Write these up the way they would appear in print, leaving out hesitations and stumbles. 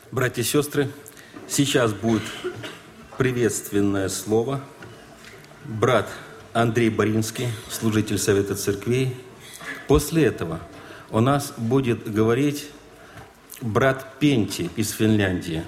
Братья и сестры, сейчас будет приветственное слово. Брат Андрей Боринский, служитель Совета Церквей. После этого у нас будет говорить брат Пенти из Финляндии.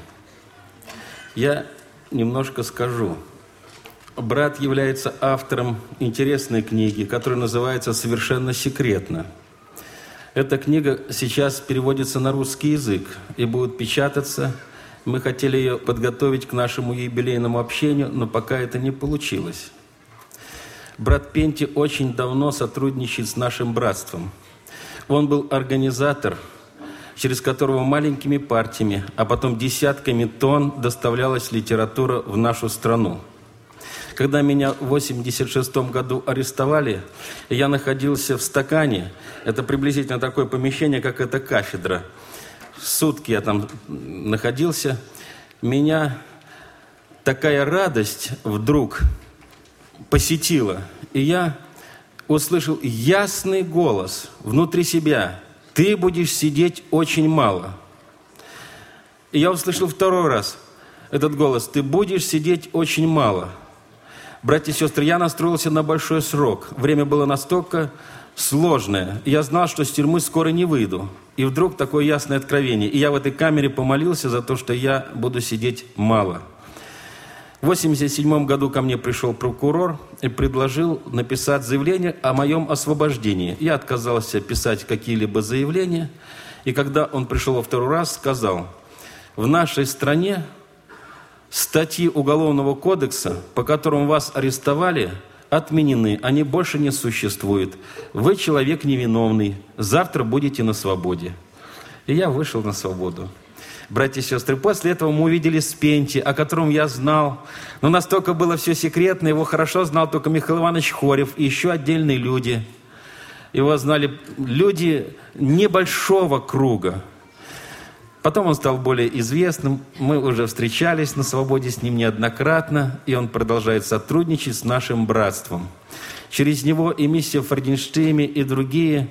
Я немножко скажу. Брат является автором интересной книги, которая называется «Совершенно секретно». Эта книга сейчас переводится на русский язык и будет печататься. Мы хотели ее подготовить к нашему юбилейному общению, но пока это не получилось. Брат Пенти очень давно сотрудничает с нашим братством. Он был организатор, через которого маленькими партиями, а потом десятками тонн доставлялась литература в нашу страну. Когда меня в 1986 году арестовали, я находился в Стакане. Это приблизительно такое помещение, как эта кафедра. Сутки я там находился. Меня такая радость вдруг посетила. И я услышал ясный голос внутри себя. «Ты будешь сидеть очень мало». И я услышал второй раз этот голос. «Ты будешь сидеть очень мало». Братья и сестры, я настроился на большой срок. Время было настолько сложное. Я знал, что с тюрьмы скоро не выйду. И вдруг такое ясное откровение. И я в этой камере помолился за то, что я буду сидеть мало. В 1987 году ко мне пришел прокурор и предложил написать заявление о моем освобождении. Я отказался писать какие-либо заявления. И когда он пришел во второй раз, сказал: в нашей стране статьи Уголовного кодекса, по которым вас арестовали, отменены, они больше не существуют. Вы человек невиновный, завтра будете на свободе. И я вышел на свободу. Братья и сестры, после этого мы увидели Пенти, о котором я знал. Но настолько было все секретно, его хорошо знал только Михаил Иванович Хорев и еще отдельные люди. Его знали люди небольшого круга. Потом он стал более известным, мы уже встречались на свободе с ним неоднократно, и он продолжает сотрудничать с нашим братством. Через него и миссия в Фриденштейме, и другие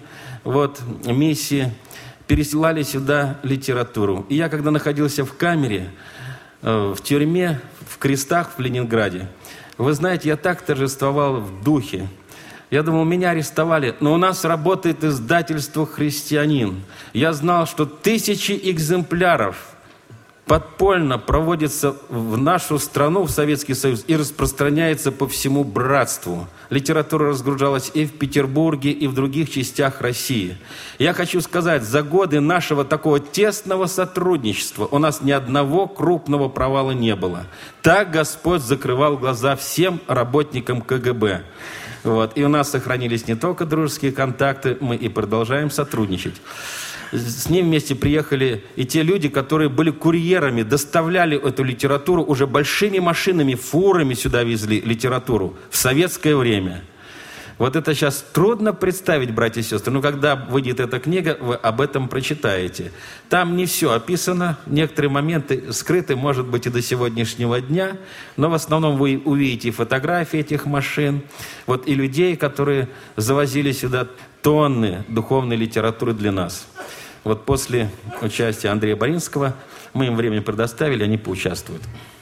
миссии пересылали сюда литературу. И я, когда находился в камере, в тюрьме, в крестах в Ленинграде, вы знаете, я так торжествовал в духе. Я думал, меня арестовали, но у нас работает издательство «Христианин». Я знал, что 1000 экземпляров подпольно проводятся в нашу страну, в Советский Союз, и распространяется по всему братству. Литература разгружалась и в Петербурге, и в других частях России. Я хочу сказать, за годы нашего такого тесного сотрудничества у нас ни одного крупного провала не было. Так Господь закрывал глаза всем работникам КГБ. И у нас сохранились не только дружеские контакты, мы и продолжаем сотрудничать. С ним вместе приехали и те люди, которые были курьерами, доставляли эту литературу, уже большими машинами, фурами сюда везли литературу в советское время. Вот это сейчас трудно представить, братья и сестры, но когда выйдет эта книга, вы об этом прочитаете. Там не все описано, некоторые моменты скрыты, может быть, и до сегодняшнего дня, но в основном вы увидите фотографии этих машин, и людей, которые завозили сюда тонны духовной литературы для нас. После участия Андрея Боринского мы им время предоставили, они поучаствуют.